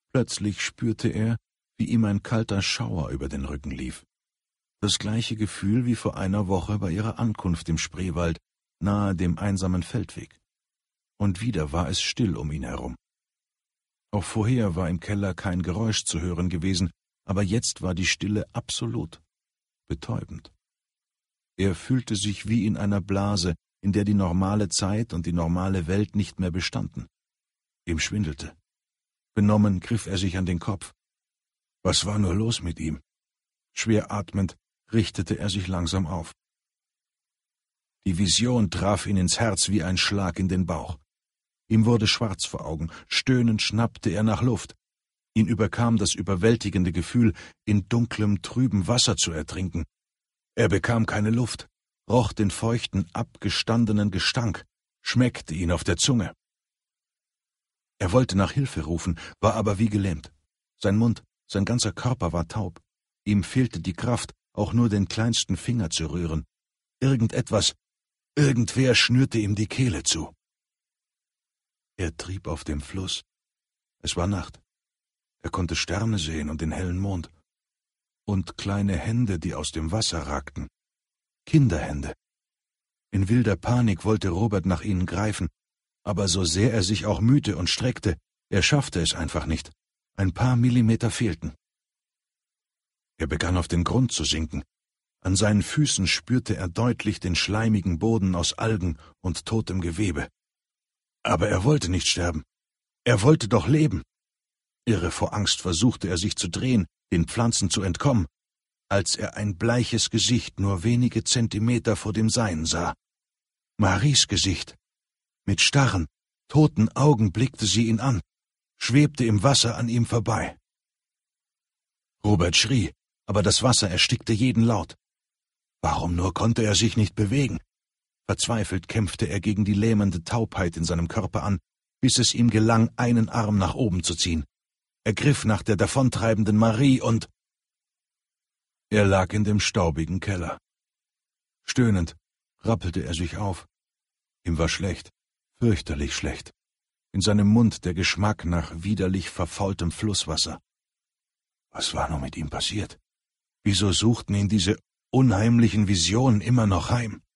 Plötzlich spürte er, wie ihm ein kalter Schauer über den Rücken lief. Das gleiche Gefühl wie vor einer Woche bei ihrer Ankunft im Spreewald, nahe dem einsamen Feldweg. Und wieder war es still um ihn herum. Auch vorher war im Keller kein Geräusch zu hören gewesen, aber jetzt war die Stille absolut, betäubend. Er fühlte sich wie in einer Blase, in der die normale Zeit und die normale Welt nicht mehr bestanden. Ihm schwindelte. Benommen griff er sich an den Kopf. Was war nur los mit ihm? Schwer atmend richtete er sich langsam auf. Die Vision traf ihn ins Herz wie ein Schlag in den Bauch. Ihm wurde schwarz vor Augen, stöhnend schnappte er nach Luft. Ihn überkam das überwältigende Gefühl, in dunklem, trübem Wasser zu ertrinken. Er bekam keine Luft, roch den feuchten, abgestandenen Gestank, schmeckte ihn auf der Zunge. Er wollte nach Hilfe rufen, war aber wie gelähmt. Sein Mund, sein ganzer Körper war taub. Ihm fehlte die Kraft, auch nur den kleinsten Finger zu rühren. Irgendwer schnürte ihm die Kehle zu. Er trieb auf dem Fluss. Es war Nacht. Er konnte Sterne sehen und den hellen Mond. Und kleine Hände, die aus dem Wasser ragten. Kinderhände. In wilder Panik wollte Robert nach ihnen greifen, aber so sehr er sich auch mühte und streckte, er schaffte es einfach nicht. Ein paar Millimeter fehlten. Er begann auf den Grund zu sinken. An seinen Füßen spürte er deutlich den schleimigen Boden aus Algen und totem Gewebe. Aber er wollte nicht sterben. Er wollte doch leben. Irre vor Angst versuchte er sich zu drehen, den Pflanzen zu entkommen, als er ein bleiches Gesicht nur wenige Zentimeter vor dem Seinen sah. Maries Gesicht. Mit starren, toten Augen blickte sie ihn an, schwebte im Wasser an ihm vorbei. Robert schrie, aber das Wasser erstickte jeden Laut. Warum nur konnte er sich nicht bewegen? Verzweifelt kämpfte er gegen die lähmende Taubheit in seinem Körper an, bis es ihm gelang, einen Arm nach oben zu ziehen. Er griff nach der davontreibenden Marie und... Er lag in dem staubigen Keller. Stöhnend rappelte er sich auf. Ihm war schlecht, fürchterlich schlecht. In seinem Mund der Geschmack nach widerlich verfaultem Flusswasser. Was war nur mit ihm passiert? Wieso suchten ihn diese unheimlichen Visionen immer noch heim?